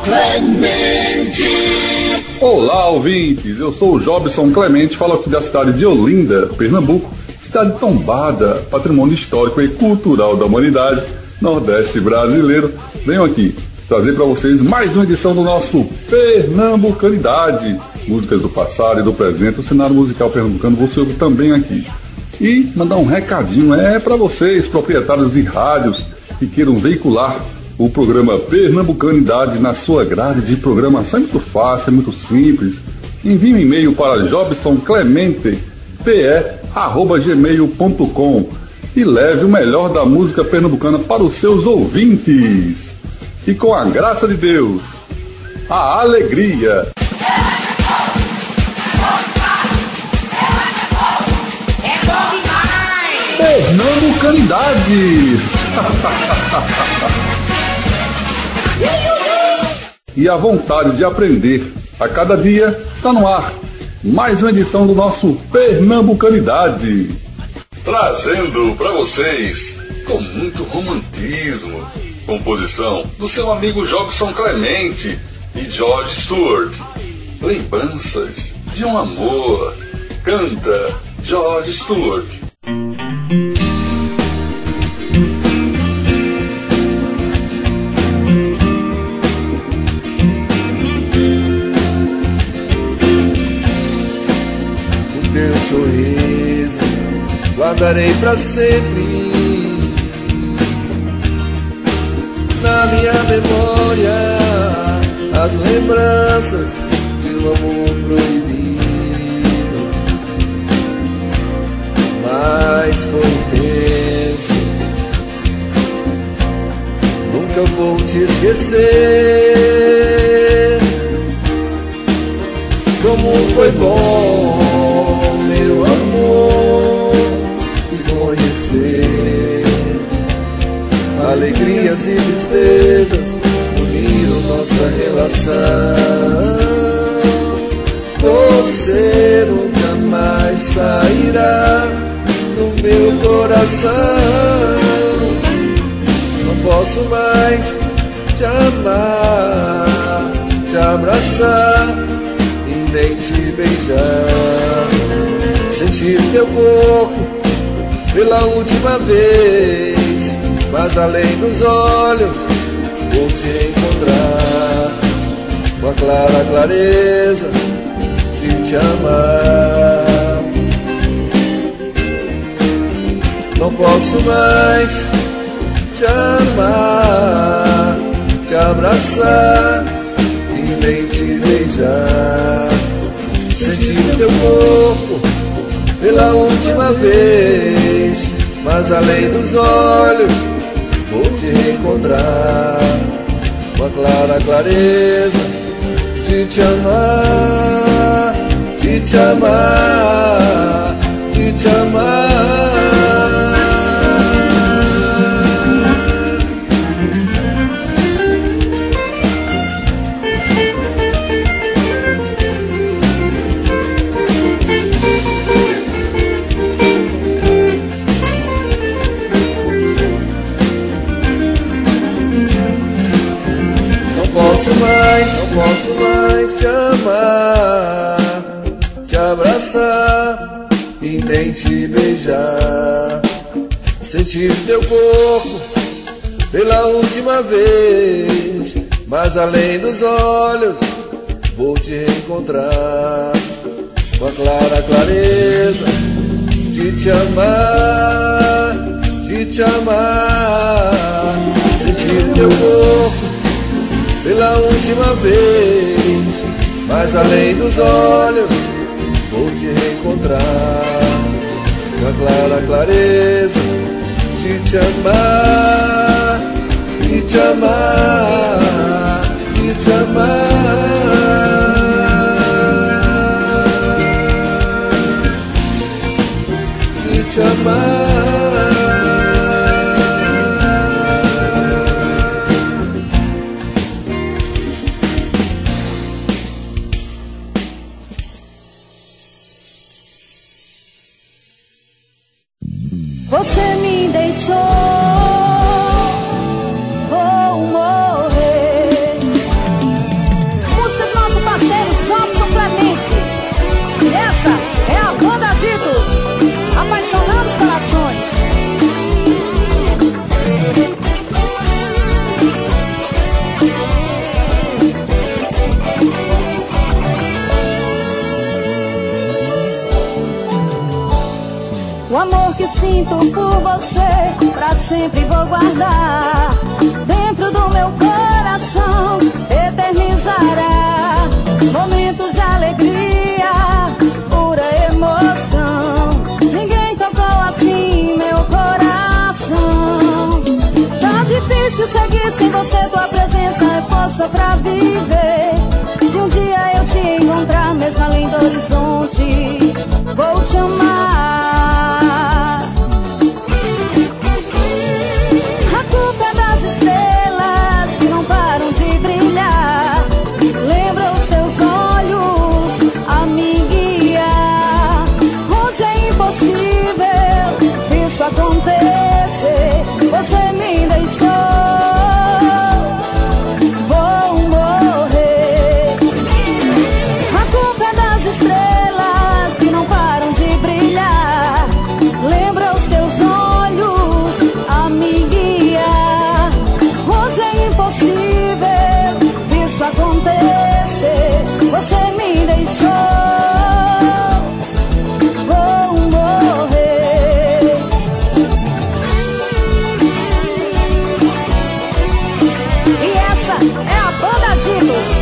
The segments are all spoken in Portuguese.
Clemente. Olá, ouvintes, eu sou o Jobson Clemente, falo aqui da cidade de Olinda, Pernambuco, cidade tombada, patrimônio histórico e cultural da humanidade, Nordeste brasileiro. Venho aqui trazer para vocês mais uma edição do nosso Pernambucanidade, músicas do passado e do presente, o cenário musical pernambucano, você ouve também aqui. E mandar um recadinho, para vocês, proprietários de rádios que queiram veicular o programa Pernambucanidade na sua grade de programação. É muito fácil, é muito simples. Envie um e-mail para jobsonclemente@gmail.com e leve o melhor da música pernambucana para os seus ouvintes. E com a graça de Deus, a alegria. Pernambucanidade. E a vontade de aprender a cada dia está no ar. Mais uma edição do nosso Pernambucanidade, trazendo para vocês com muito romantismo, composição do seu amigo Jobson Clemente e George Stewart, lembranças de um amor. Canta George Stewart. Teu sorriso guardarei pra sempre na minha memória, as lembranças de um amor proibido. Mas foi intenso, nunca vou te esquecer. Como foi bom, meu amor, te conhecer. Alegrias e tristezas uniram nossa relação. Você nunca mais sairá do meu coração. Não posso mais te amar, te abraçar e nem te beijar. Sentir teu corpo pela última vez, mas além dos olhos vou te encontrar, com a clara clareza de te amar. Não posso mais te amar, te abraçar e nem te beijar. Sentir teu corpo pela última vez, mas além dos olhos vou te reencontrar, com a clara clareza de te amar, de te amar, de te amar. Não posso mais te amar, te abraçar e nem te beijar. Sentir teu corpo pela última vez, mas além dos olhos vou te reencontrar, com a clara clareza de te amar, de te amar. Sentir teu corpo pela última vez, mas além dos olhos vou te reencontrar, com a clara clareza de te amar, de te amar, de te amar, de te amar. Você me deixou, vou morrer. O amor que sinto por você, pra sempre vou guardar. Dentro do meu coração, eternizará. Momentos de alegria, pura emoção. Ninguém tocou assim meu coração. Tá difícil seguir sem você, tua presença é força pra viver. Se um dia eu te encontrar, mesmo além do horizonte, vou te amar. A culpa é das estrelas que não param de brilhar. Lembra os teus olhos a me guiar. Onde é impossível isso acontecer, você me deixou. Vou morrer. A culpa é das estrelas que não param de brilhar. Lembra os teus olhos a me guiar. Hoje é impossível isso acontecer, você me deixou. Vou morrer. E essa é a Banda Giros.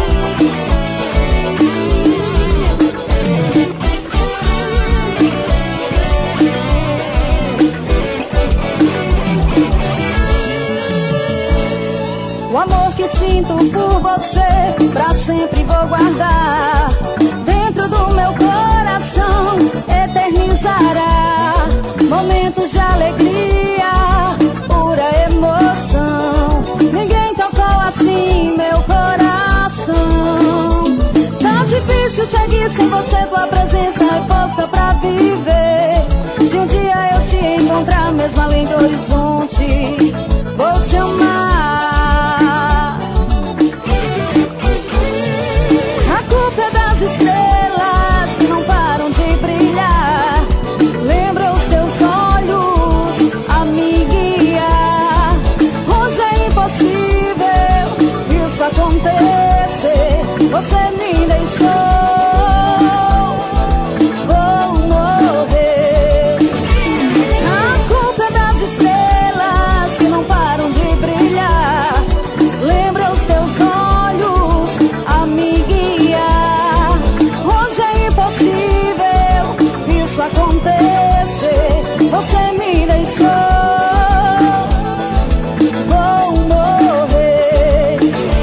O amor que sinto por você, pra sempre vou guardar. Dentro do meu coração, eternizará. Momentos de alegria, pura emoção. Ninguém tocou assim meu coração. Tá difícil seguir sem você, tua presença é força pra viver. Se um dia eu te encontrar, mesmo além do horizonte, vou te amar. A culpa é das estrelas que não param de brilhar. Lembra os teus olhos a me guiar. Hoje é impossível isso acontecer, você me deixou. Vou morrer. A culpa é das estrelas que não param de brilhar. Lembra os teus olhos a me guiar. Hoje é impossível isso acontecer, você me deixou. Vou morrer.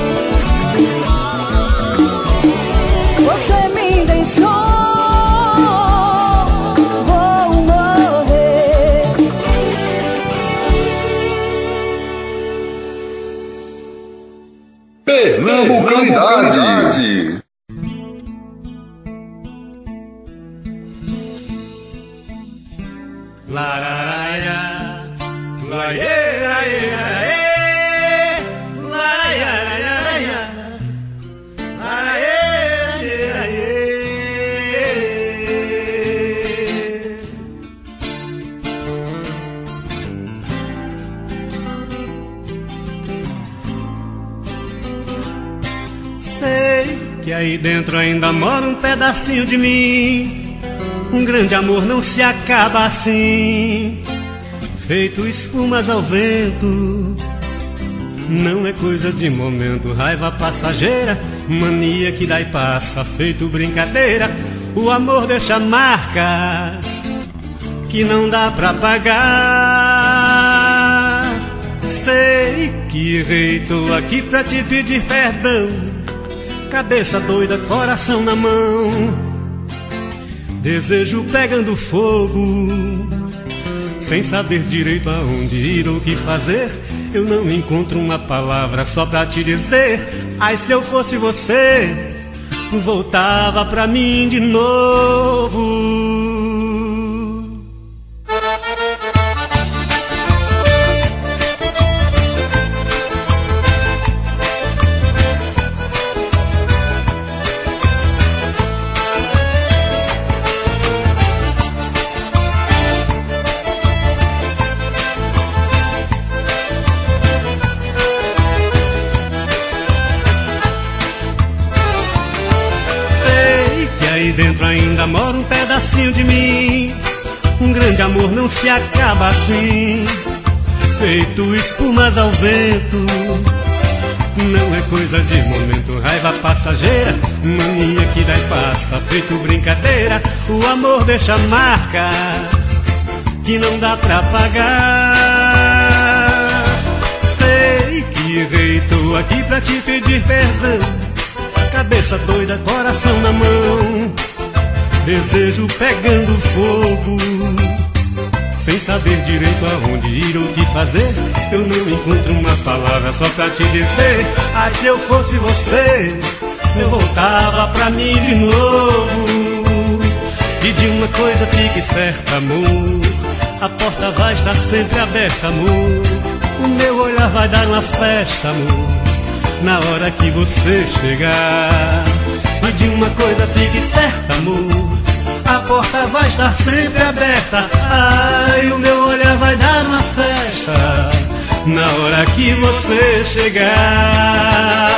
Você me deixou. Vou morrer. Pernambucanidade. Lararaia, laiê, sei que aí dentro ainda mora um pedacinho de mim. Um grande amor não se acaba assim, feito espumas ao vento. Não é coisa de momento, raiva passageira, mania que dá e passa, feito brincadeira. O amor deixa marcas que não dá pra pagar. Sei que errei, tô aqui pra te pedir perdão. Cabeça doida, coração na mão. Desejo pegando fogo, sem saber direito aonde ir ou o que fazer. Eu não encontro uma palavra só pra te dizer. Ai, se eu fosse você, voltava pra mim de novo. Dentro ainda mora um pedacinho de mim. Um grande amor não se acaba assim, feito espumas ao vento. Não é coisa de momento, raiva passageira, mania que dá e passa, feito brincadeira. O amor deixa marcas que não dá pra pagar. Sei que errei, tô aqui pra te pedir perdão. Cabeça doida, coração na mão, desejo pegando fogo. Sem saber direito aonde ir ou o que fazer, eu não encontro uma palavra só pra te dizer. Ai, se eu fosse você, eu voltava pra mim de novo. E de uma coisa fique certa, amor, a porta vai estar sempre aberta, amor. O meu olhar vai dar uma festa, amor, na hora que você chegar. Mas de uma coisa fique certa, amor, a porta vai estar sempre aberta. Ai, o meu olhar vai dar uma festa na hora que você chegar.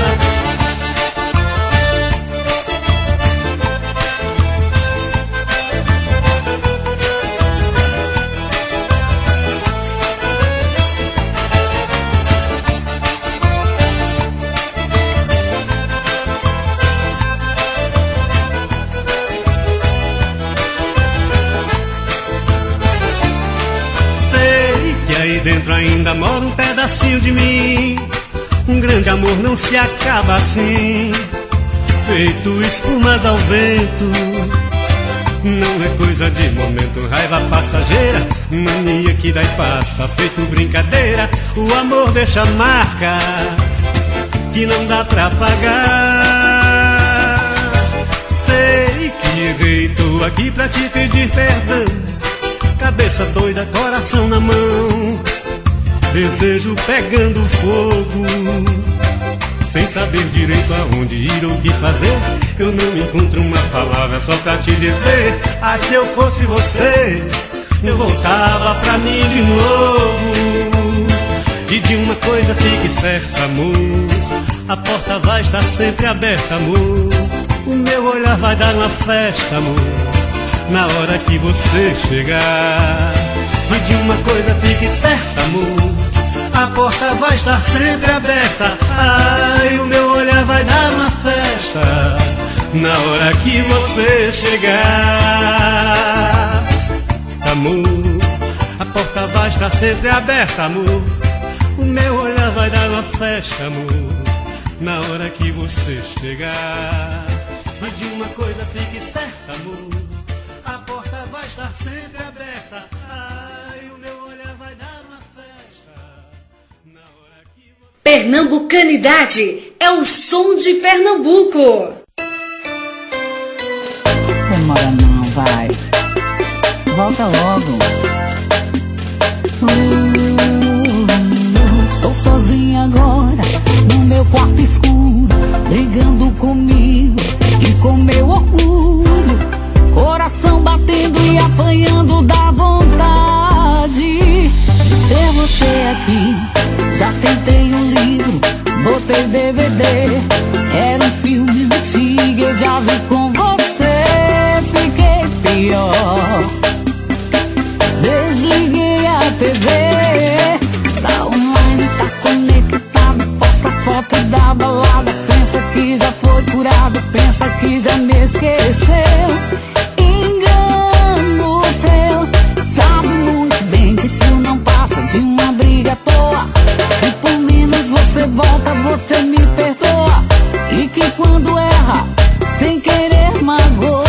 Dentro ainda mora um pedacinho de mim. Um grande amor não se acaba assim, feito espumas ao vento. Não é coisa de momento, raiva passageira, mania que dá e passa, feito brincadeira. O amor deixa marcas que não dá pra pagar. Sei que errei, tô aqui pra te pedir perdão. Cabeça doida, coração na mão, desejo pegando fogo. Sem saber direito aonde ir ou o que fazer, eu não encontro uma palavra só pra te dizer. Ai, se eu fosse você, eu voltava pra mim de novo. E de uma coisa fique certa, amor, a porta vai estar sempre aberta, amor. O meu olhar vai dar uma festa, amor, na hora que você chegar. Mas de uma coisa fique certa, amor, a porta vai estar sempre aberta. Ai, o meu olhar vai dar uma festa na hora que você chegar. Amor, a porta vai estar sempre aberta, amor. O meu olhar vai dar uma festa, amor, na hora que você chegar. Mas de uma coisa fique certa, amor, a porta vai estar sempre aberta. Ai, o meu olhar vai dar uma festa na hora que você... Pernambucanidade é o som de Pernambuco. Demora não, vai. Volta logo. Estou sozinha agora, no meu quarto escuro, brigando comigo e com meu orgulho. Coração batendo e apanhando da vontade de ter você aqui. Já tentei um livro, botei DVD, era um filme antigo, eu já vi com você. Fiquei pior, desliguei a TV, tá online, tá conectado, posta foto da balada, pensa que já foi curado, pensa que já me esqueceu. Engano seu, sabe muito bem que isso não passa de uma briga à toa, que por menos você volta, você me perdoa, e que quando erra, sem querer magoa.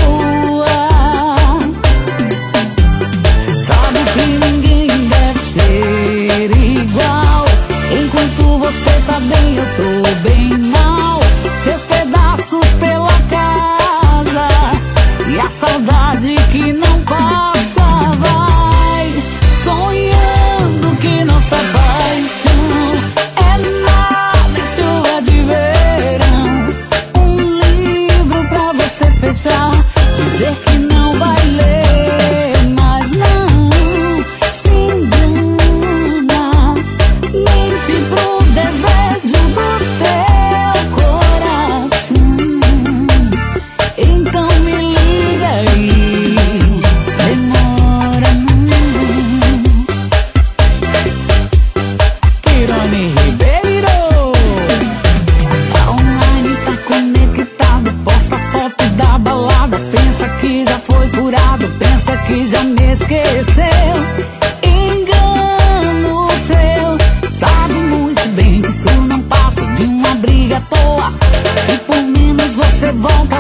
Sabe que ninguém deve ser igual, enquanto você tá bem, eu tô bem mal. Seus pedaços pela casa e a saudade que não passa, vai sonhando que nossa paixão é nada em chuva de verão. Um livro pra você fechar, dizer que não vai ler, mas não se engana, mente pro desejo do teu coração. Então me liga e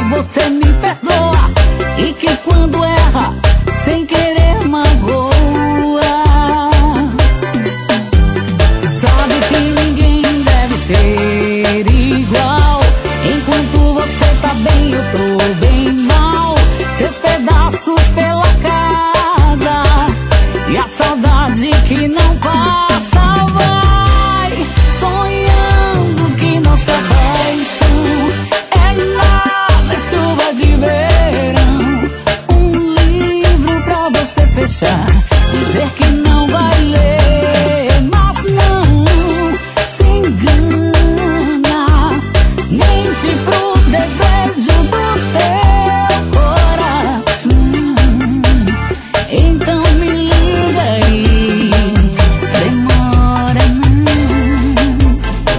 você me perdoa e que quando erra, sem querer magoa. Sabe que ninguém deve ser igual. Enquanto você tá bem, eu tô bem mal. Seus pedaços pela casa e a saudade que não passa. Vai sonhando que nossa paixão é nada, chuva de verão. Um livro pra você fechar, dizer que não vai ler, mas não se engana. Mente pro desejo do teu coração. Então me liga aí, demora não.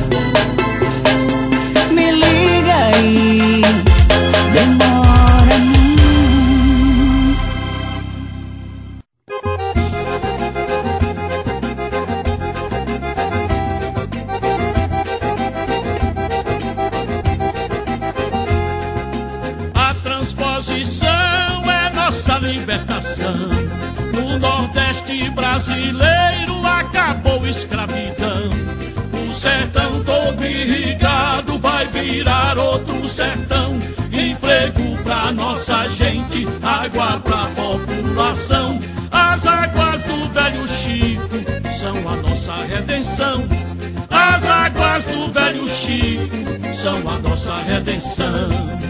Me liga aí, demora não. A transposição é nossa libertação. No Nordeste brasileiro acabou escravidão. O sertão todo irrigado vai virar outro sertão. Emprego pra nossa gente, água pra população. As águas do velho Chico são a nossa redenção. As águas do velho Chico são a nossa redenção.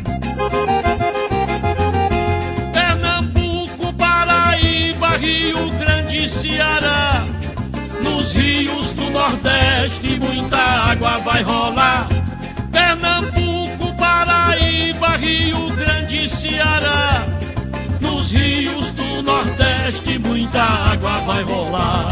Pernambuco, Paraíba, Rio Grande, Ceará. Nos rios do Nordeste muita água vai rolar. Pernambuco, Paraíba, Rio Grande, Ceará. Nos rios do Nordeste muita água vai rolar.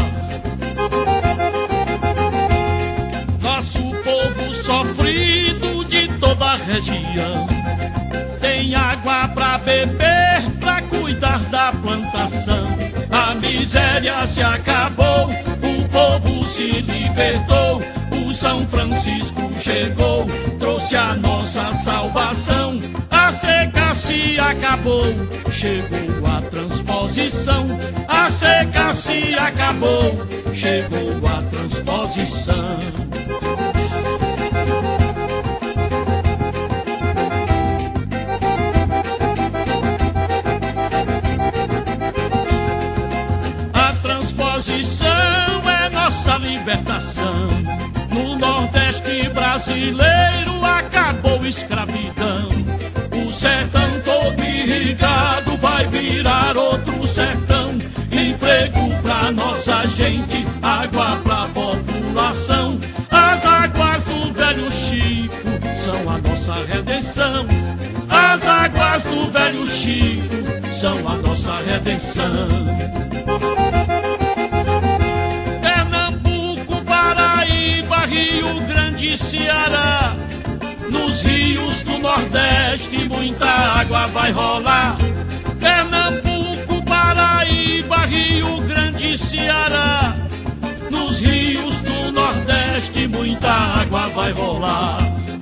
Nosso povo sofrido de toda a região tem água pra beber, pra cuidar da plantação. A miséria se acabou, o povo se libertou. O São Francisco chegou, trouxe a nossa salvação. A seca se acabou, chegou a transposição. A seca se acabou, chegou a transposição. É nossa libertação. No Nordeste brasileiro acabou escravidão. O sertão todo irrigado vai virar outro sertão. Emprego pra nossa gente, água pra população. As águas do velho Chico são a nossa redenção. As águas do velho Chico são a nossa redenção. Rio Grande, Ceará. Nos rios do Nordeste muita água vai rolar. Pernambuco, Paraíba, Rio Grande, Ceará. Nos rios do Nordeste muita água vai rolar.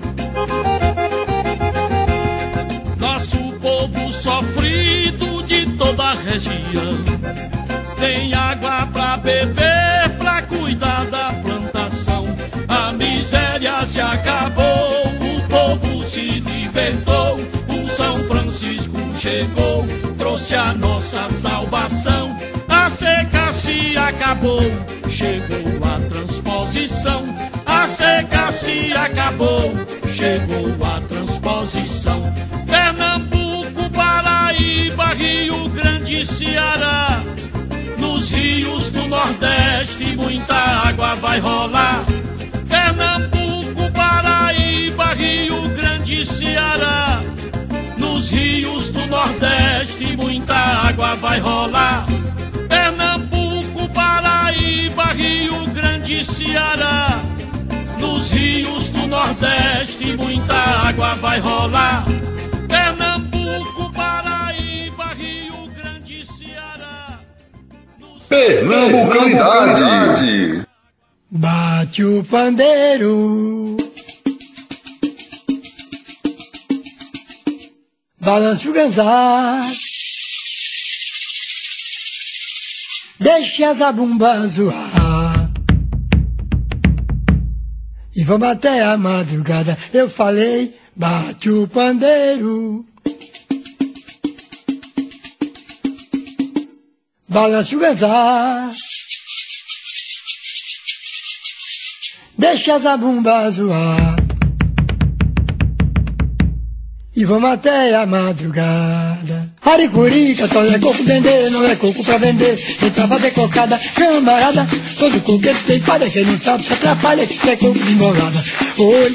Nosso povo sofrido de toda a região tem água pra beber, pra cuidar da plantação. A miséria se acabou, o povo se libertou. O São Francisco chegou, trouxe a nossa salvação. A seca se acabou, chegou a transposição. A seca se acabou, chegou a transposição. Pernambuco, Paraíba, Rio Grande, Ceará. Nos rios do Nordeste muita água vai rolar. Pernambuco, Paraíba, Rio Grande, Ceará. Nos rios do Nordeste muita água vai rolar. Pernambuco, Paraíba, Rio Grande, Ceará. Nos rios do Nordeste muita água vai rolar. Pernambuco, Paraíba, Rio Grande, Ceará. Pernambucanidade. Bate o pandeiro, balance o ganzá. Deixe a zabumba zoar. E vamos até a madrugada. Eu falei, bate o pandeiro. Balance o ganzá. Deixa a zabumba zoar. E vamos até a madrugada. Aricurica, tolé coco dendê, não é coco pra vender, nem pra fazer cocada. Camarada, todo coqueiro tem palha, quem não sabe se atrapalha, que é coco de morada. Oi.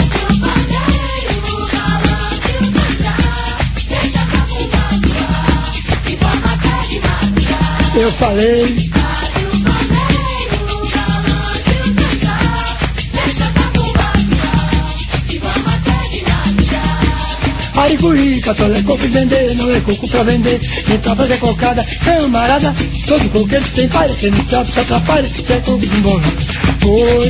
Eu falei. Aricurica, tolé coco vender, não é coco pra vender, nem pra fazer cocada. Camarada, todo coqueiro tem palha, quem não sabe se atrapalha, se é coco de morada. Oi.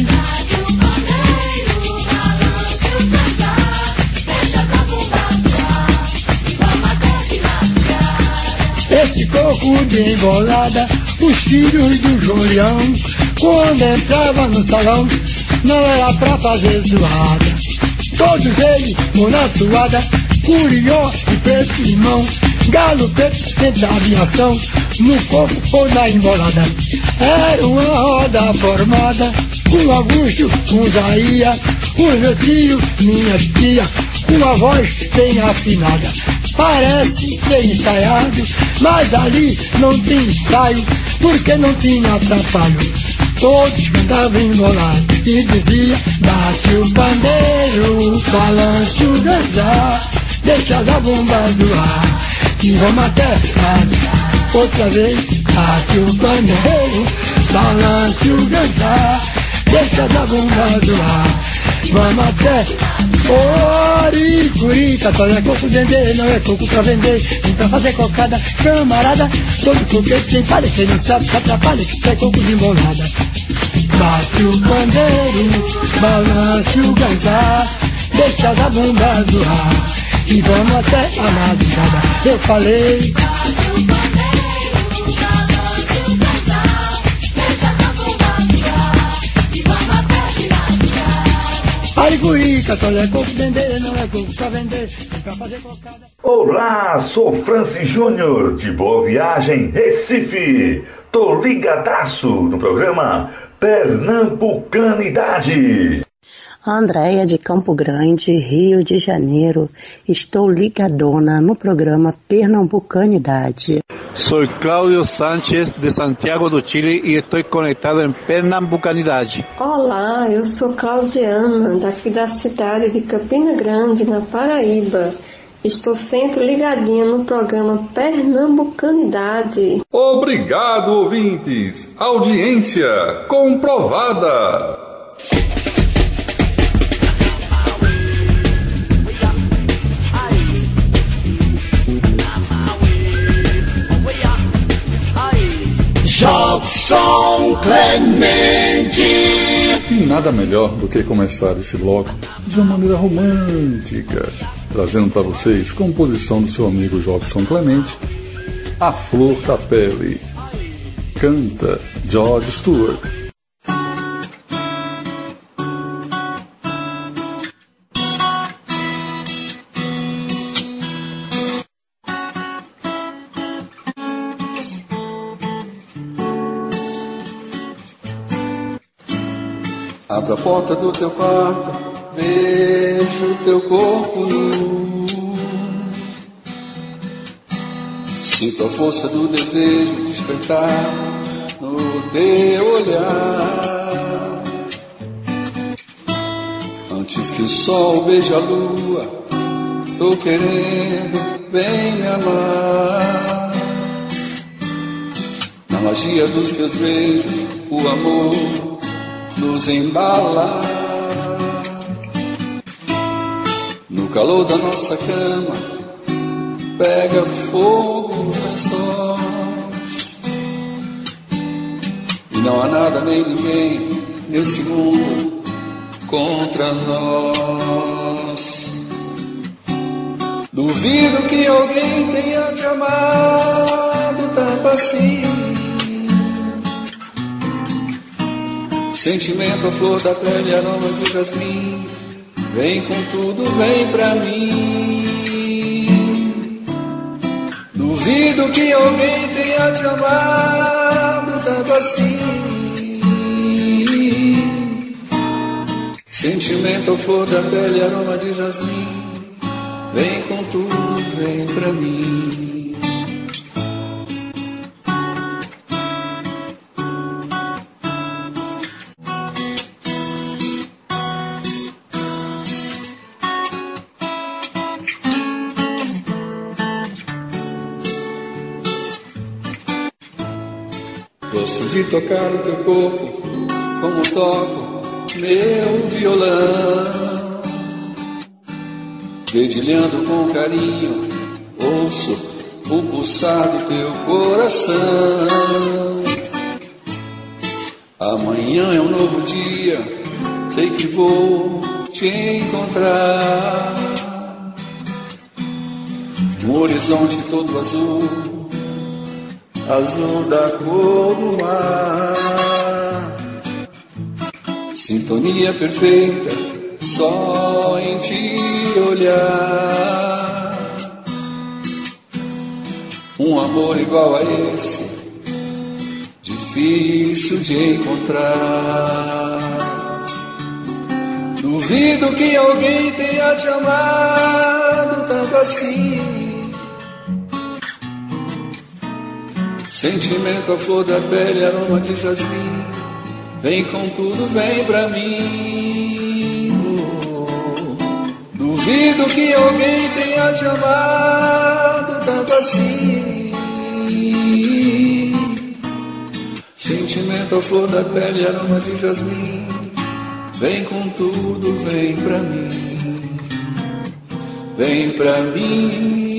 Esse coco de embolada, os filhos do Julião, quando entrava no salão, não era pra fazer zoada. Todos eles, na toada, curió e preto limão, galo preto entrava em ação, no coco ou na embolada. Era uma roda formada, com Augusto, com Zaia, com meu tio, minha tia, com a voz bem afinada. Parece ser ensaiado, mas ali não tinha ensaio, porque não tinha atrapalho. Todos cantavam embolado e dizia, bate o pandeiro, balance o ganzá, deixa a zabumba zoar, e vamos até a outra vez, bate o pandeiro, balance o ganzá, deixa a zabumba zoar, vamos até. Oricurica, tolé coco dendê, não é coco pra vender, nem pra fazer cocada. Camarada, todo coqueiro tem palha, quem não sabe se atrapalha, que isso é coco de embolada. Bate o pandeiro, balance o ganzá, deixa a zabumba zoar, e vamos até a madrugada. Eu falei. Aricurica, tolé coco dendê, não é coco pra vender, nem pra fazer cocada. Olá, sou Francis Júnior, de Boa Viagem, Recife. Tô ligadaço no programa Pernambucanidade. Andréia de Campo Grande, Rio de Janeiro. Estou ligadona no programa Pernambucanidade. Sou Cláudio Sánchez de Santiago do Chile e estou conectado em Pernambucanidade. Olá, eu sou Claudiana, daqui da cidade de Campina Grande, na Paraíba. Estou sempre ligadinha no programa Pernambucanidade. Obrigado, ouvintes. Audiência comprovada. Jobson Clemente. E nada melhor do que começar esse bloco de uma maneira romântica, trazendo para vocês composição do seu amigo Jobson Clemente, A Flor da Pele. Canta George Stewart. Abra a porta do teu quarto, vejo teu corpo nu. Sinto a força do desejo despertar no teu olhar. Antes que o sol beije a lua, tô querendo, vem me amar. Na magia dos teus beijos, o amor nos embala. No calor da nossa cama, pega fogo nos lençóis. E não há nada nem ninguém nesse mundo contra nós. Duvido que alguém tenha te amado tanto assim. Sentimento, a flor da pele, aroma de jasmim. Vem com tudo, vem pra mim. Duvido que alguém tenha te amado tanto assim. Sentimento, a flor da pele, aroma de jasmim. Vem com tudo, vem pra mim. Gosto de tocar o teu corpo como toco meu violão. Dedilhando com carinho, ouço o pulsar do teu coração. Amanhã é um novo dia, sei que vou te encontrar. Um horizonte todo azul, azul da cor do mar. Sintonia perfeita, só em te olhar. Um amor igual a esse, difícil de encontrar. Duvido que alguém tenha te amado tanto assim. Sentimento, a flor da pele, aroma de jasmim. Vem com tudo, vem pra mim. Duvido que alguém tenha te amado tanto assim. Sentimento, a flor da pele, aroma de jasmim. Vem com tudo, vem pra mim. Vem pra mim.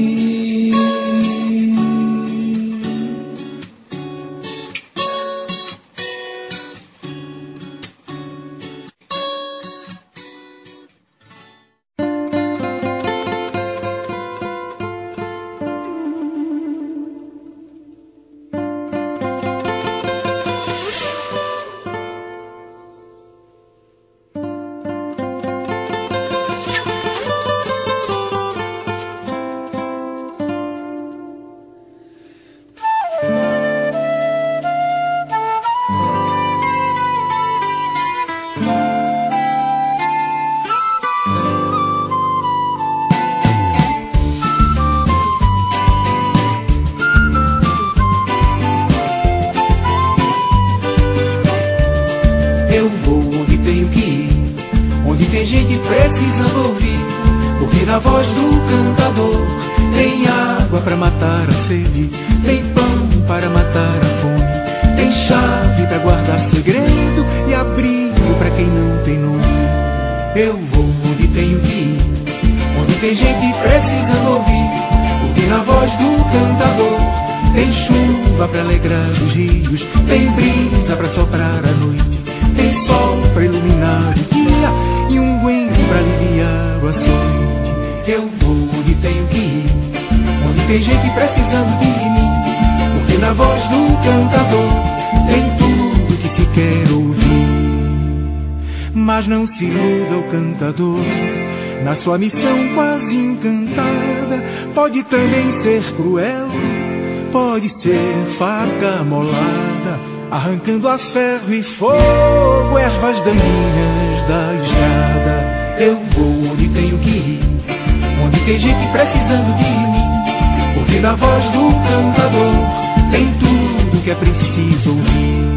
Se iluda o cantador, na sua missão quase encantada. Pode também ser cruel, pode ser faca molada, arrancando a ferro e fogo ervas daninhas da estrada. Eu vou onde tenho que ir, onde tem gente precisando de mim, porque na voz do cantador tem tudo que é preciso ouvir.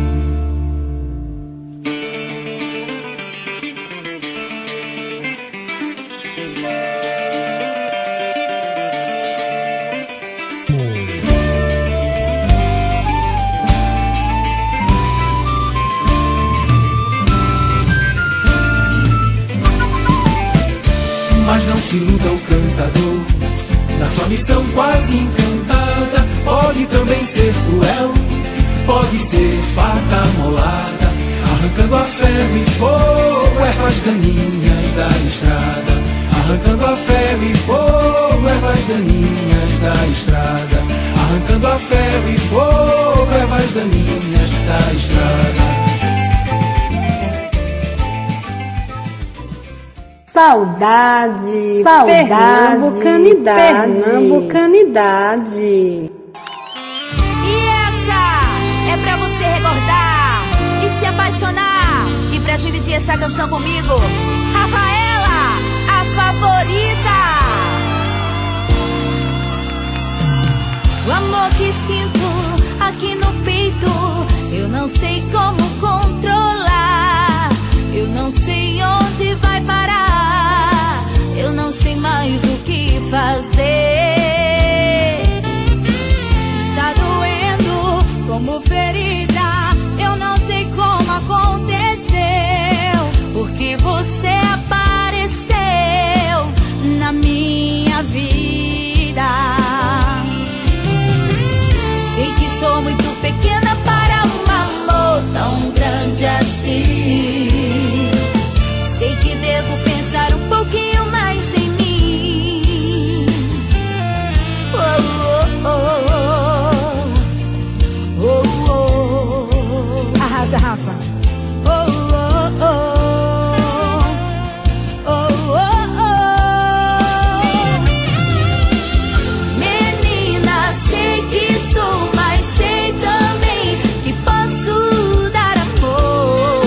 Se iluda o cantador, na sua missão quase encantada. Pode também ser cruel, pode ser faca molada, arrancando a ferro e fogo ervas daninhas da estrada. arrancando a ferro e fogo, ervas daninhas da estrada. Arrancando a ferro e fogo, ervas daninhas da estrada. Saudade, pernambucanidade. E essa é pra você recordar e se apaixonar. E pra dividir essa canção comigo, Rafaela, a favorita. O amor que sinto aqui no peito, eu não sei como controlar. Eu não sei onde vai parar, eu não sei mais o que fazer. Está doendo como ferida, eu não sei como aconteceu, porque você apareceu na minha vida. Sei que sou muito pequena para um amor tão grande assim. Sei que devo pensar um pouquinho mais em mim. Oh, oh, oh, oh, oh, oh. Arrasa, Rafa. Oh, oh, oh, oh, oh, oh. Menina, sei que sou, mas sei também que posso dar amor.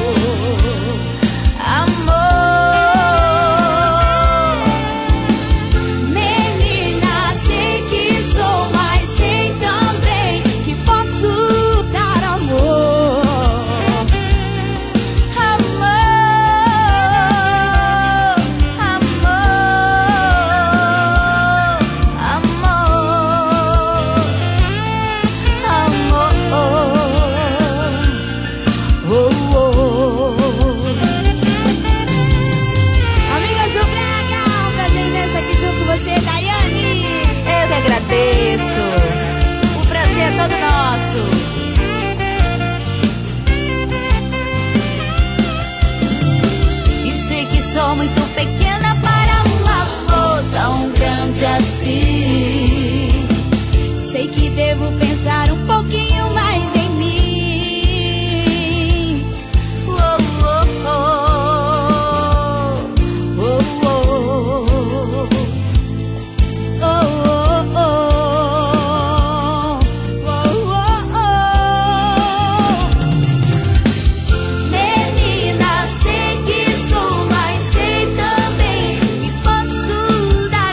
Sou muito pequena para um amor tão grande assim. Sei que devo pensar um pouquinho mais em mim. Oh, oh, oh. Oh, oh, oh. Oh, oh, oh. Oh, oh, oh. Menina, sei que sou, mas sei também que posso dar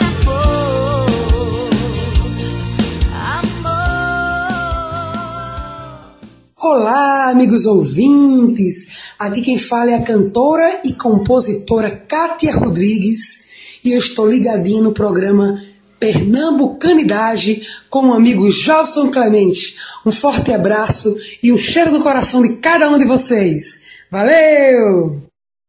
Olá, amigos ouvintes! Aqui quem fala é a cantora e compositora Kátia Rodrigues e eu estou ligadinha no programa Pernambucanidade com o amigo Jobson Clemente. Um forte abraço e um cheiro no coração de cada um de vocês. Valeu!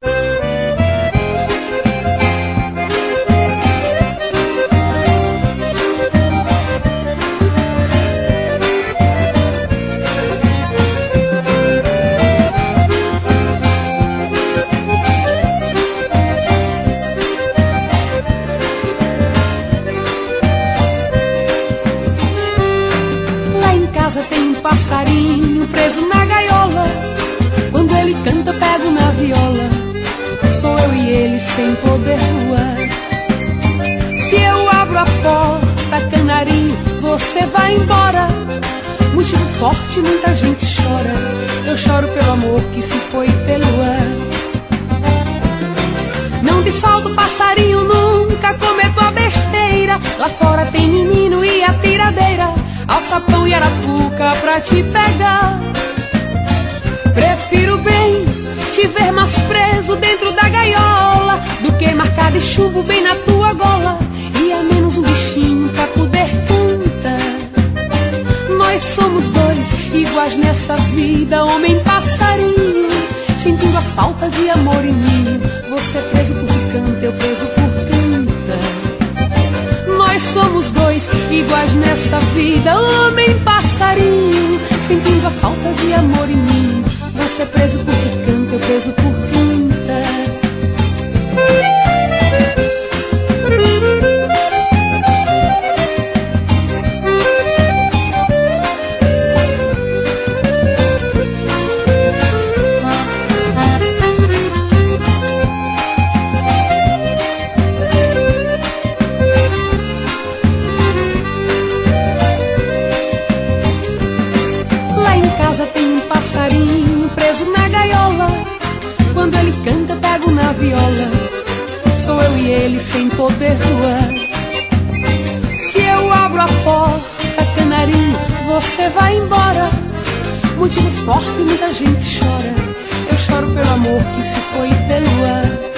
Passarinho preso na gaiola, quando ele canta pego na viola, sou eu e ele sem poder voar. Se eu abro a porta, canarinho, você vai embora. Motivo forte, muita gente chora, eu choro pelo amor que se foi pelo ar. Não te solto, passarinho, nunca cometo a besteira. Lá fora tem menino e a tiradeira, alçapão e arapuca pra te pegar. Prefiro bem te ver mais preso dentro da gaiola do que marcado de chumbo bem na tua gola, e a menos um bichinho pra poder cantar. Nós somos dois iguais nessa vida, homem e passarinho, sentindo a falta de amor em mim. Você preso porque canta, eu preso por cantar. Nós somos dois iguais nessa vida, homem e passarinho, sentindo a falta de amor em mim. Você preso porque canta, eu preso por cantar. ele sem poder doar. Se eu abro a porta, canarinho, você vai embora. Motivo forte, muita gente chora. Eu choro pelo amor que se foi pelo ar.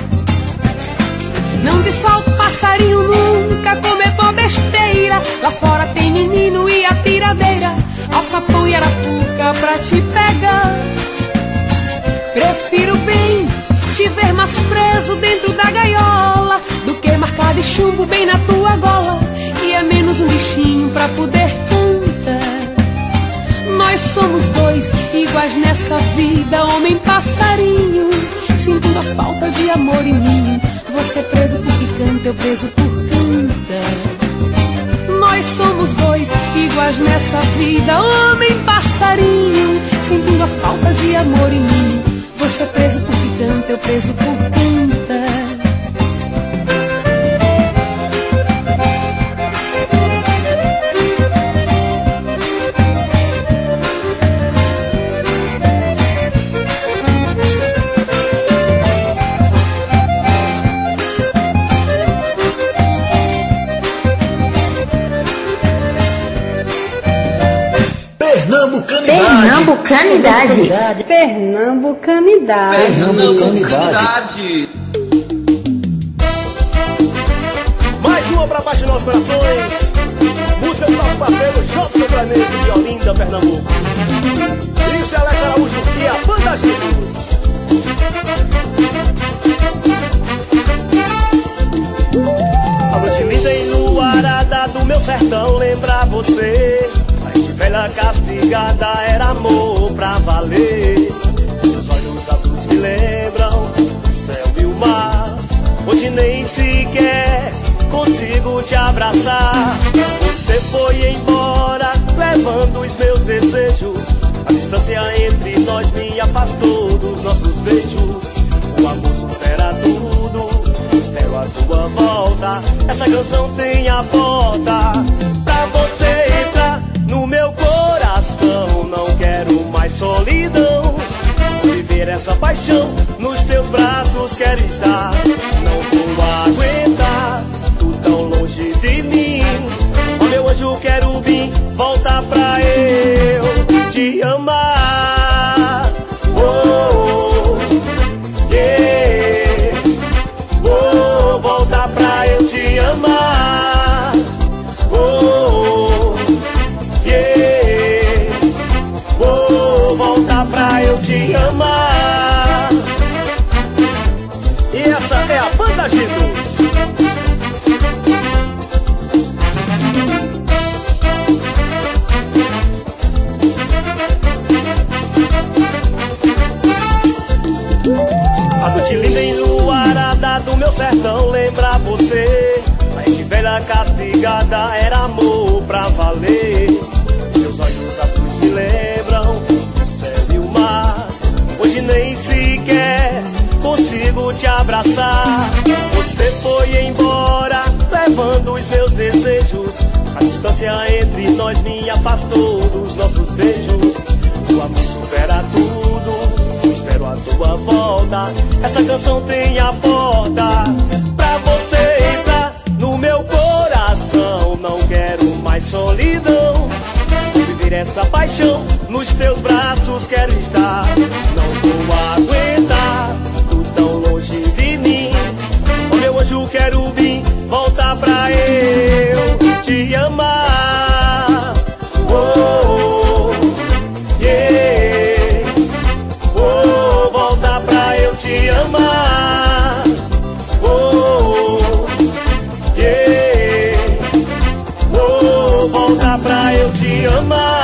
Não dessolta passarinho nunca, comentou besteira. Lá fora tem menino e a tiradeira, alçapão e arapuca pra te pegar. Prefiro bem te ver mais preso dentro da gaiola do que marcado de chumbo bem na tua gola. E é menos um bichinho pra poder cantar. Nós somos dois iguais nessa vida, homem passarinho, sentindo a falta de amor em mim. Você preso porque canta, eu preso por cantar. Nós somos dois iguais nessa vida, homem passarinho, sentindo a falta de amor em mim. Você preso porque canta, eu preso por cantar. Pernambucanidade. Pernambucanidade. Mais uma pra baixo de nossos corações. Música do nosso parceiro Jobson Clemente de Olinda, Pernambuco. Isso é Alex Araújo e a Banda Giros. A noite linda enluarada do meu sertão lembra você. Velha castigada era amor pra valer. Seus olhos azuis me lembram o céu e o mar. Hoje nem sequer consigo te abraçar. Você foi embora levando os meus desejos. A distância entre nós me afastou dos nossos beijos. O amor supera tudo, espero a tua volta. Essa canção tem a porta pra você entrar no meu coração. Não quero mais solidão. Viver essa paixão, nos teus braços quero estar. Não vou aguentar, tu tão longe de mim. Ó meu anjo querubim, volta pra eu te amar. Oh, yeah. Oh, volta pra eu te amar. Oh, yeah. Oh, volta pra eu te amar. E essa é a Banda Giros. A noite linda enluarada do meu sertão lembra você. A gente velha castigada era amor pra valer. Seus olhos azuis me lembram o céu e o mar. Hoje nem sequer consigo te abraçar. Você foi embora levando os meus desejos. A distância entre nós me afastou dos nossos beijos. O amor supera tudo, espero a tua volta. Essa canção tem a porta pra você entrar no meu coração. Não quero mais solidão. Vou viver essa paixão, nos teus braços quero estar. Não vou aguentar, tu tão longe de mim. Ó meu anjo querubim, volta pra eu te amar. Oh, yeah. Oh, volta pra eu te amar. Oh, yeah. Oh, volta pra eu te amar.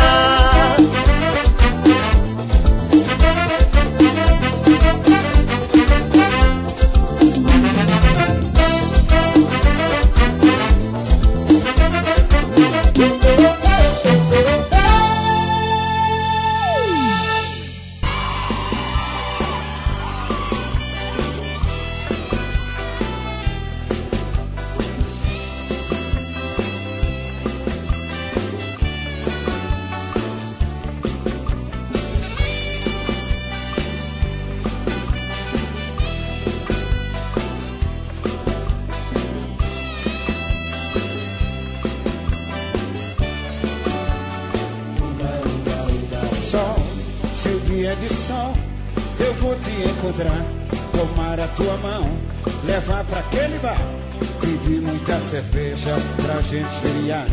dia de sol eu vou te encontrar, tomar a tua mão, levar pra aquele bar, pedir muita cerveja pra gente esfriar.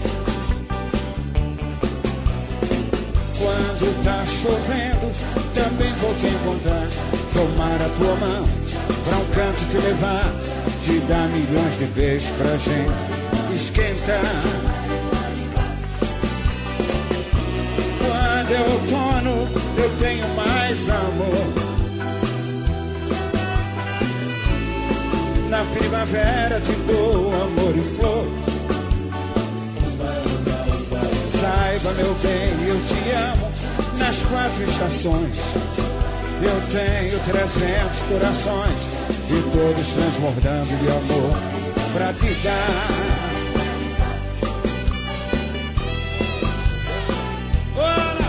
Quando tá chovendo, também vou te encontrar, tomar a tua mão, pra um canto te levar, te dar milhões de beijos pra gente esquentar. Quando é outono, eu tenho mais amor. Na primavera te dou amor e flor. Saiba, meu bem, eu te amo nas 4 estações. Eu tenho 300 corações e todos transbordando de amor pra te dar. Olá!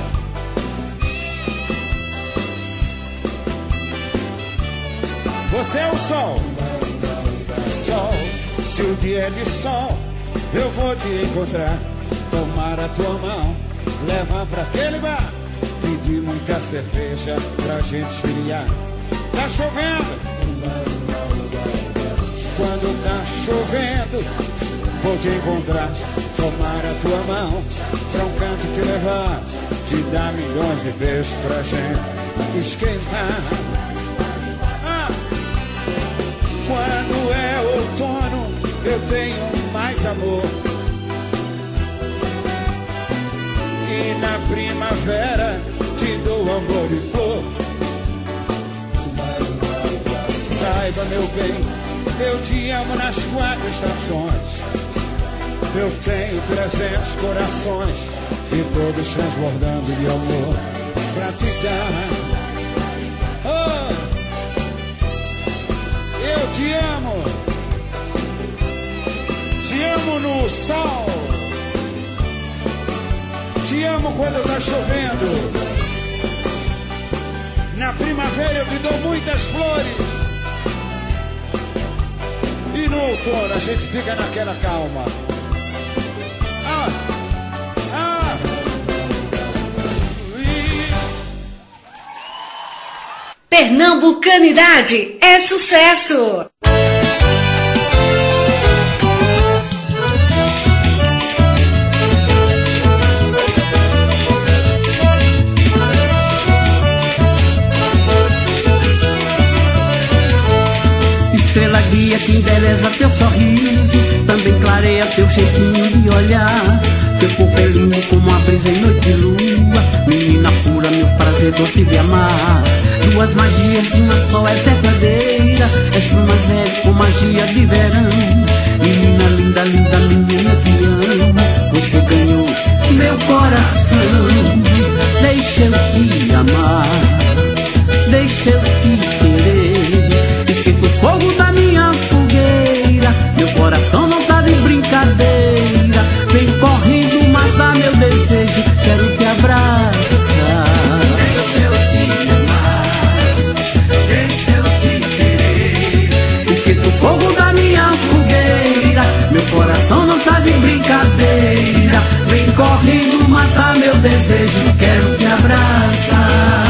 Você é o sol, sol, se o dia é de sol, eu vou te encontrar, tomar a tua mão, levar pra aquele bar, pedir muita cerveja pra gente esfriar. Tá chovendo, quando tá chovendo, vou te encontrar, tomar a tua mão, pra um canto te levar, te dar milhões de beijos pra gente esquentar. Quando é outono, eu tenho mais amor. E na primavera te dou amor e flor. Saiba, meu bem, eu te amo nas 4 estações. Eu tenho 300 corações e todos transbordando de amor pra te dar. Eu te amo no sol, te amo quando tá chovendo, na primavera eu te dou muitas flores, e no outono a gente fica naquela calma. Pernambucanidade é sucesso! Estrela guia que embeleza teu sorriso, também clareia teu jeitinho de olhar. Teu corpo é lindo como a brisa em noite de lua, menina pura, meu prazer doce de amar. 2 magias de uma só é verdadeira, és tu mais velho com magia de verão. Menina linda, linda, menina que amo, você ganhou meu coração. Deixa eu te amar, deixa eu te querer, esquenta o fogo da minha fogueira, meu coração não tá de brincadeira. Vem correndo, mata meu desejo, quero te abraçar. Deixa eu te amar, deixa eu te querer, esquenta o fogo da minha fogueira, meu coração não tá de brincadeira. Vem correndo, mata meu desejo, quero te abraçar.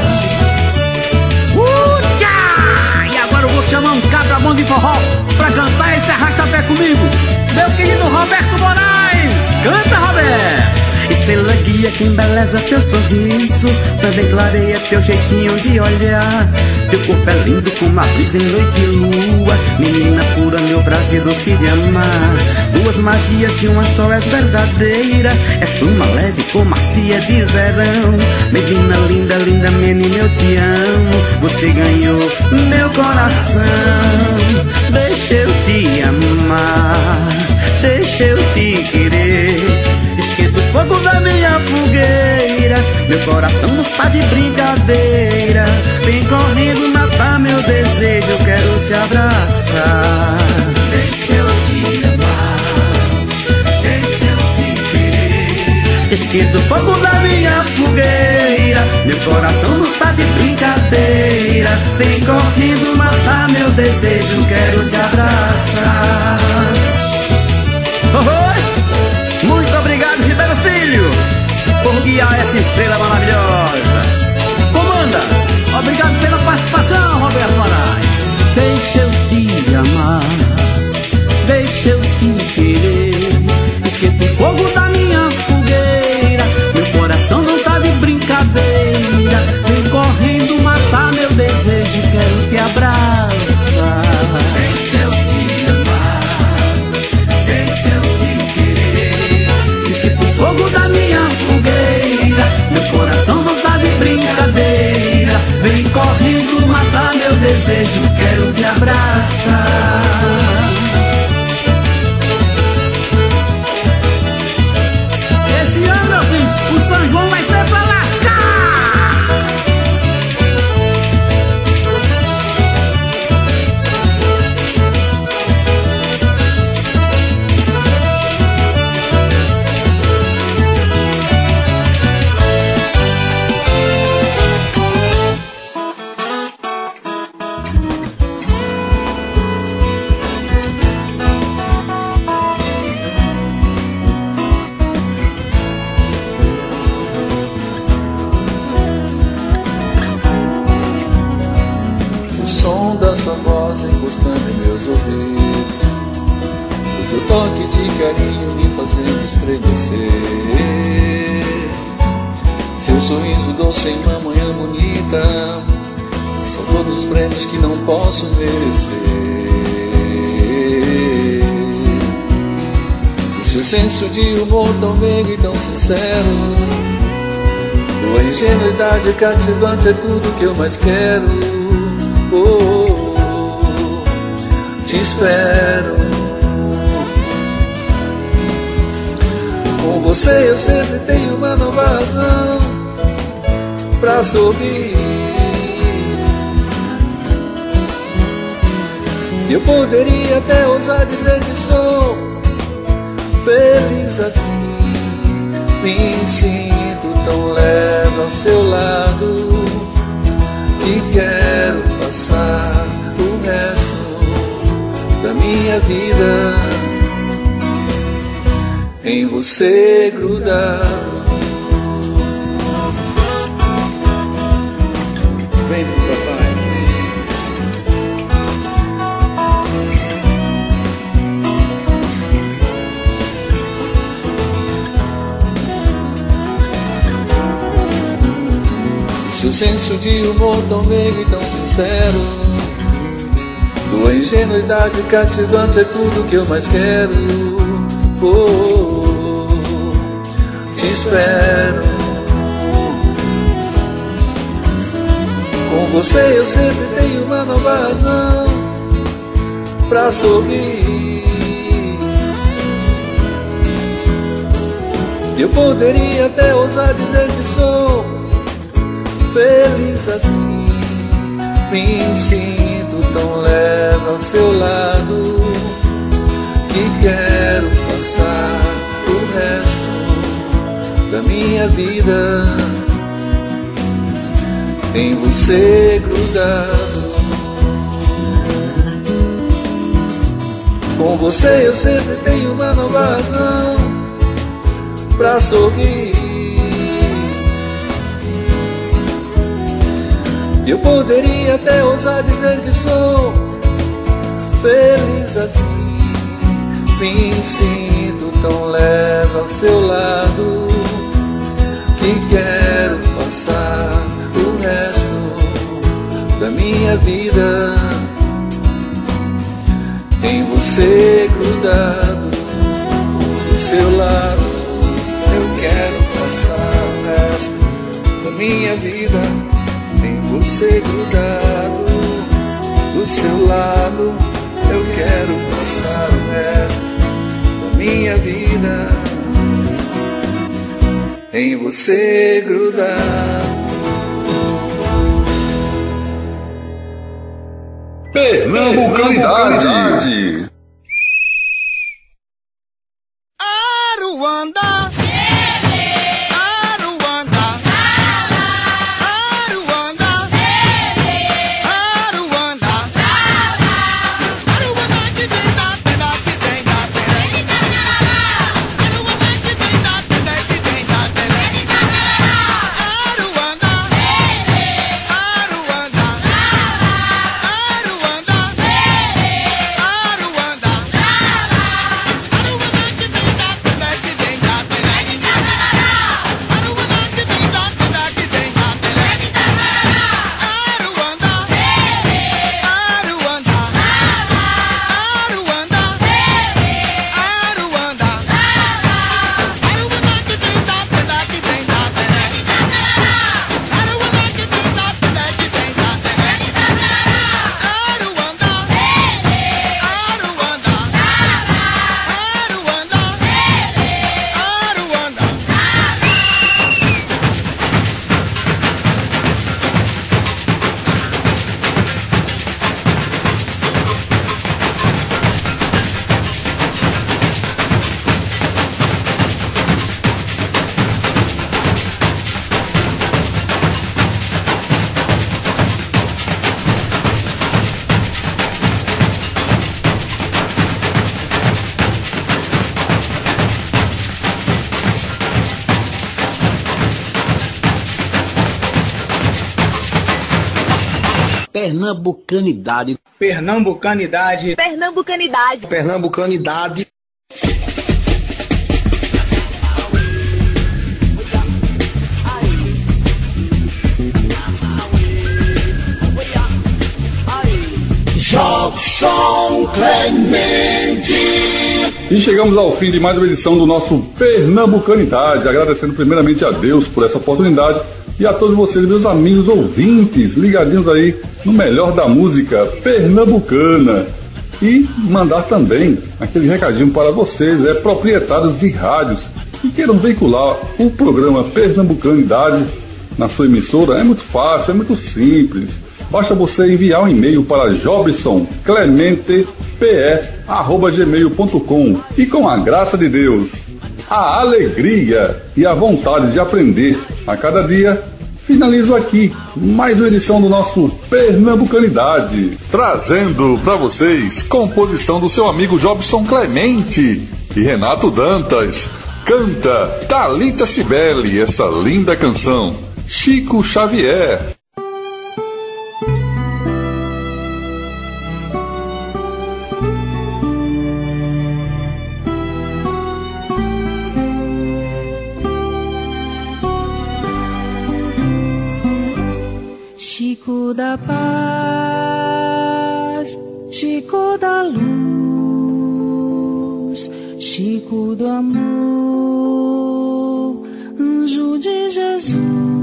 E agora eu vou chamar um cabra bom de forró pra cantar esse arrasta-pé comigo, meu querido Roberto Moraes. Canta, Roberto! Estrela guia que embeleza teu sorriso, também clareia teu jeitinho de olhar. Teu corpo é lindo como a brisa em noite de lua, menina pura, meu prazer doce de amar. 2 magias de uma só és verdadeira, és pluma leve como macia de verão. Menina linda, linda, menina eu te amo, você ganhou meu coração. Deixa eu te amar, deixa eu te querer, esquenta o fogo da minha fogueira, meu coração não está de brincadeira. Vem correndo, matar meu desejo, eu quero te abraçar. Deixa eu te amar, deixa eu te querer, esquenta o fogo da minha fogueira, meu coração não está de brincadeira. Vem correndo, matar meu desejo, quero te abraçar. Muito obrigado, Ribeiro Filho, por guiar essa estrela maravilhosa. desejo, quero te abraçar. Esse ano, meu filho, o São João vai ser pra lascar. Sua voz encostando em meus ouvidos, o teu toque de carinho me fazendo estremecer, seu sorriso doce em uma manhã bonita, são todos os prêmios que não posso merecer. O seu senso de humor tão meigo e tão sincero, tua ingenuidade cativante é tudo que eu mais quero. Te espero. Com você eu sempre tenho uma nova razão pra sorrir. Eu poderia até ousar dizer que sou feliz assim. Me sinto tão leve ao seu lado que quero passar o resto da minha vida em você grudado. Vem pro papai. Seu senso de humor tão meigo e tão sincero, tua ingenuidade cativante é tudo que eu mais quero. Te espero. Com você eu sempre tenho uma nova razão pra sorrir. Eu poderia até ousar dizer que sou feliz assim. Me sinto tão leve ao seu lado que quero passar o resto da minha vida em você grudado. Com você eu sempre tenho uma nova razão pra sorrir. Eu poderia até ousar dizer que sou feliz assim. Me sinto tão leve ao seu lado que quero passar o resto da minha vida em você grudado. Do seu lado eu quero passar o resto da minha vida em você grudado. Do seu lado eu quero passar o resto da minha vida em você grudado. Pernambucanidade. Aruanda. Pernambucanidade. Pernambucanidade. Pernambucanidade. Pernambucanidade. Jobson Clemente. E chegamos ao fim de mais uma edição do nosso Pernambucanidade, agradecendo primeiramente a Deus por essa oportunidade e a todos vocês, meus amigos ouvintes, ligadinhos aí no melhor da música pernambucana. E mandar também aquele recadinho para vocês, proprietários de rádios que queiram veicular o programa Pernambucanidade na sua emissora. É muito fácil, é muito simples. Basta você enviar um e-mail para jobsonclementepe@gmail.com e com a graça de Deus, a alegria e a vontade de aprender a cada dia, finalizo aqui mais uma edição do nosso Pernambucanidade, trazendo para vocês composição do seu amigo Jobson Clemente e Renato Dantas. Canta Thalita Cibele essa linda canção, Chico Xavier. Chico da paz, Chico da luz, Chico do amor, anjo de Jesus.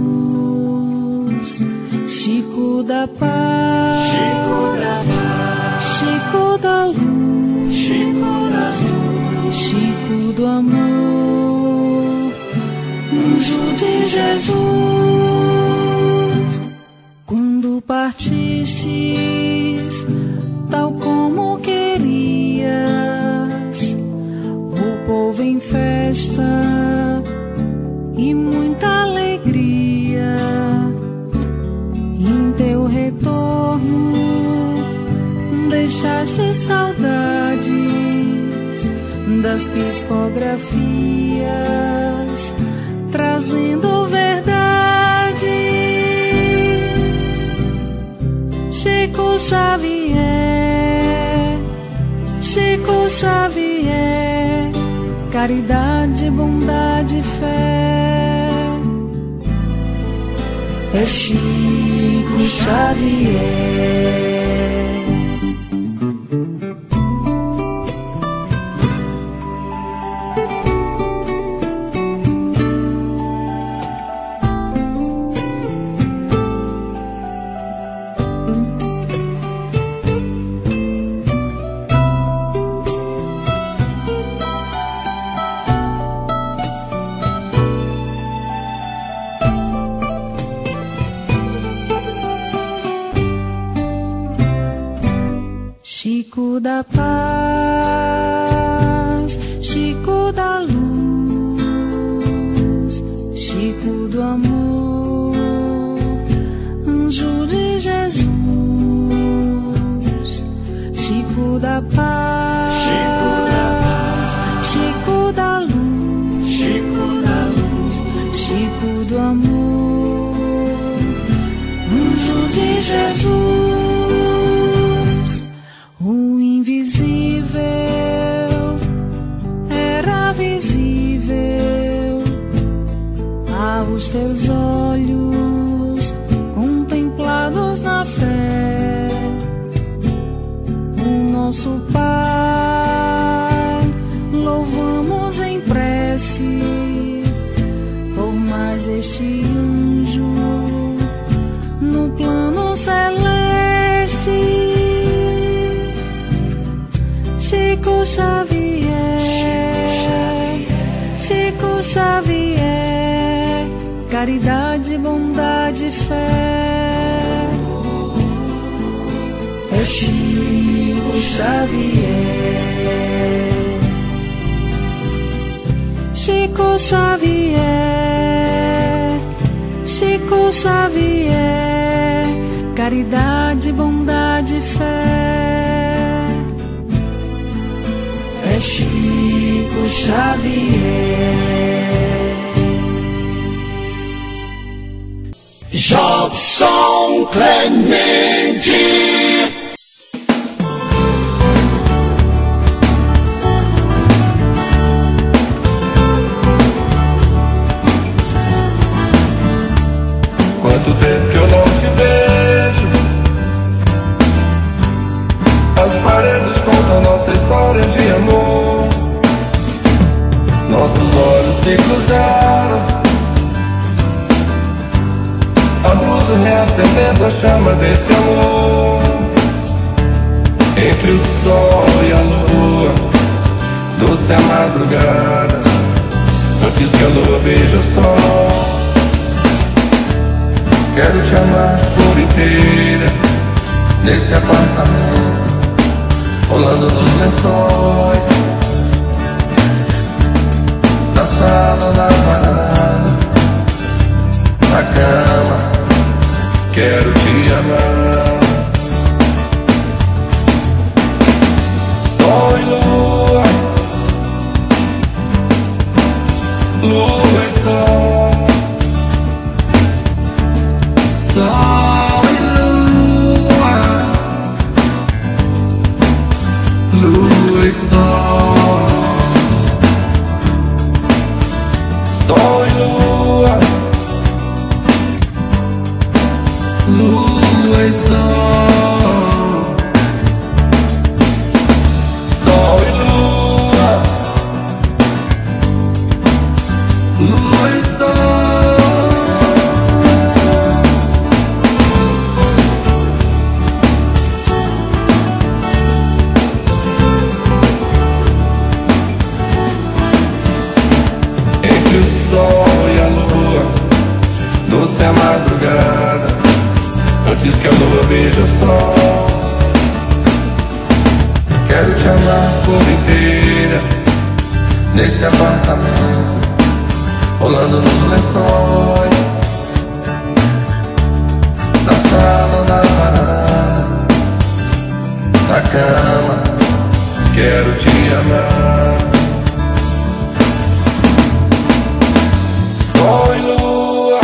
Chico da paz, Chico da luz, Chico do amor, anjo de Jesus. Quando partistes, tal como querias, o povo em festa e muita alegria. Em teu retorno deixaste saudades das psicografias, trazendo verdades. Chico Xavier, Chico Xavier, caridade, bondade, fé. É Chico Xavier. Chico da paz, Chico da luz, Chico do amor, anjo de Jesus. Chico da paz, Chico da luz, Chico do amor, anjo de Jesus. O invisível era visível aos teus olhos contemplados na fé. O nosso Pai louvamos em prece por mais este anjo no plano celeste. Chico Xavier, Chico Xavier, caridade, bondade, fé. É Chico Xavier, Chico Xavier, Chico Xavier, caridade, bondade, fé. É Chico Xavier. Jobson Clemente. Quanto tempo que eu não te vejo. As paredes contam nossa história de amor. Nossos olhos se cruzaram. As luzes reacendendo a chama desse amor. Entre o sol e a lua, doce a madrugada, antes que a lua beije o sol. Quero te amar por inteira, nesse apartamento, rolando nos lençóis, na sala, na varanda, na cama. Quero te amar. Sol e lua, lua e sol. Sol e lua, lua e sol. Sol e lua, lua e sol. Sol e lua, lua e sol. Entre o sol e a lua, doce a madrugada, antes que a lua beije o sol. Quero te amar por inteira, nesse apartamento, rolando nos lençóis, na sala, na varanda, na cama. Quero te amar. Sol e lua,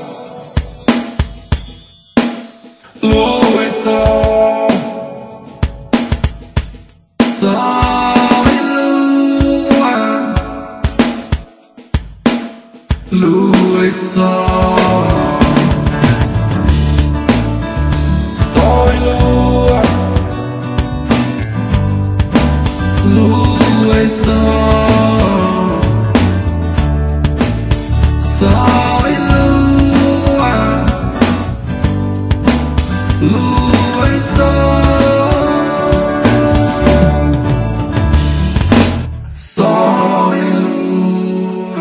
lua e sol. Sol e lua, lua e sol. Sol e lua, lua e sol. Sol e lua, lua e sol. Sol e lua,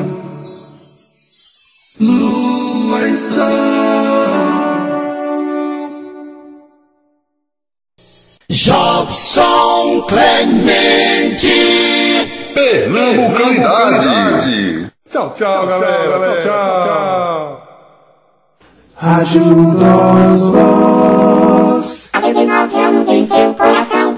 lua e sol. Jobson Clemente. Pernambucanidade. Tchau, tchau, galera. Tchau. Ajuda os vós. Há 19 anos em seu coração.